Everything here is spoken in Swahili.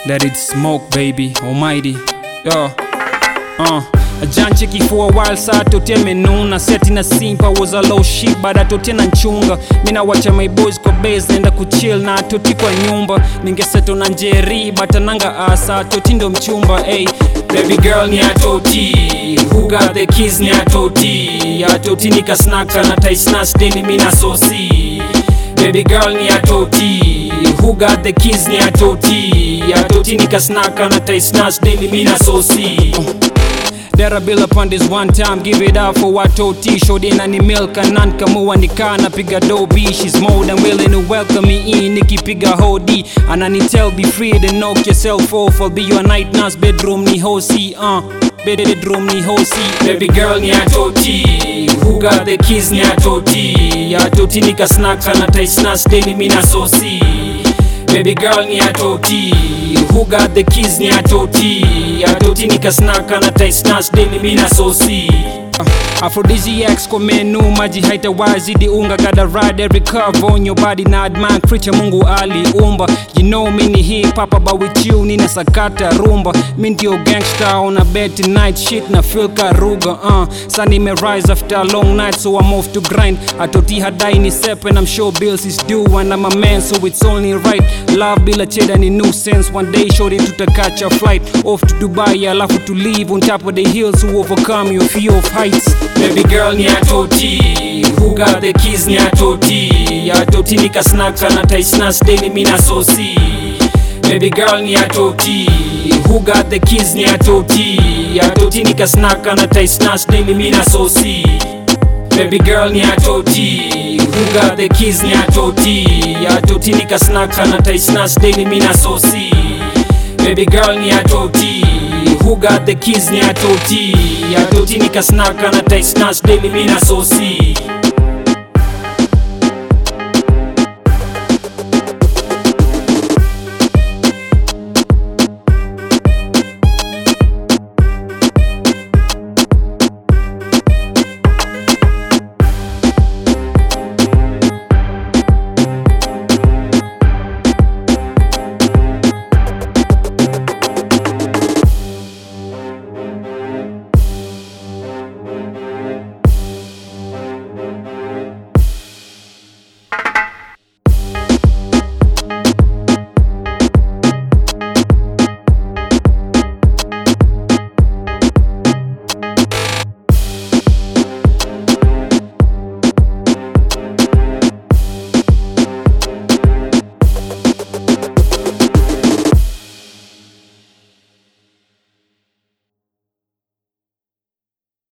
Let it smoke, baby, almighty. Yo, Ajanche kifua while saa tote menuna. Seti na simpa was a low shit bada tote na nchunga. Mina wacha my boys kwa base nenda kuchill na toti kwa nyumba. Ningeseto na njeri batananga asa toti ndo mchumba. Ay, baby girl ni atoti, who got the keys ni atoti. Atoti nika snacka na taisnas deni mina sosi. Baby girl ni atoti, who got the keys ni atoti. Atoti nika snacka na taisnas deni mina sosi. Dera bill upon this one time, give it up for what Toti. Showed in any milk and none kamuwa nikana piga dobi. She's more than willing to welcome me in. Nikki piga hodi. And I need tell be free then knock yourself off. I'll be your night nurse, bedroom ni hosi. Bedroom ni hosi. Baby girl ni atoti, who got the keys ni atoti. Atoti nika snacka na taisnas deni mina sosi. Baby girl ni atoti, who got the keys ni atoti. Atoti nika snacka na taisnas deni mina sosi. Aphrodisiacs kwa menu, maji haita wazidi unga. Gotta ride every curve on your body na admire creature Mungu aliumba. You know me ni hip hop but with you nina sakata rumba. Mi ndio gangster on a bed tonight, shit na feel karuga. Sunny me rise after a long night so I'm off to grind. Atoti hadai ni sep and I'm sure bills is due. And I'm a man so it's only right. Love bila cheda ni nuisance. One day shorty tuta catch a flight off to Dubai alafu to live on top of the hills to overcome your fear of heights. Baby girl ni atoti, who got the keys ni atoti. Atoti nika snacka na taisnas deni mina sosi. Baby girl ni atoti, who got the keys ni atoti. Atoti nika snacka na taisnas deni mina sosi. Baby girl ni atoti, who got the keys ni atoti. Atoti nika snacka na taisnas deni mina sosi. Baby girl ni atoti, who got the keys ni atoti. Atoti nika snacka na taisnas deni mina sosi.